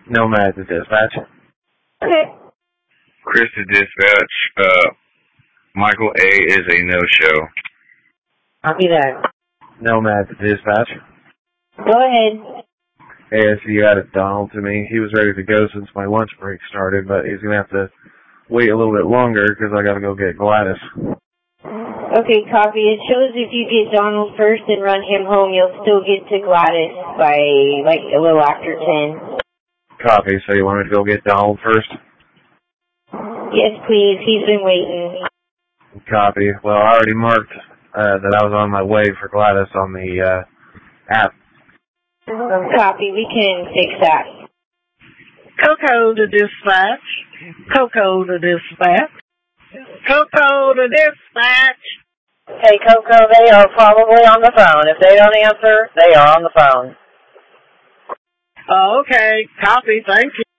Nomad to dispatch. Okay. Chris to dispatch. Michael A is a no-show. Copy that. Nomad to dispatch. Go ahead. ASU added Donald to me. He was ready to go since my lunch break started, but he's going to have to wait a little bit longer because I got to go get Gladys. Okay, copy. It shows if you get Donald first and run him home, you'll still get to Gladys by, like, a little after 10. Copy. So you want me to go get Donald first? Yes, please. He's been waiting. Copy. Well, I already marked that I was on my way for Gladys on the app. Copy. We can fix that. Coco to dispatch. Coco to dispatch. Coco to dispatch. Hey, Coco, they are probably on the phone. If they don't answer, they are on the phone. Oh, okay. Copy. Thank you.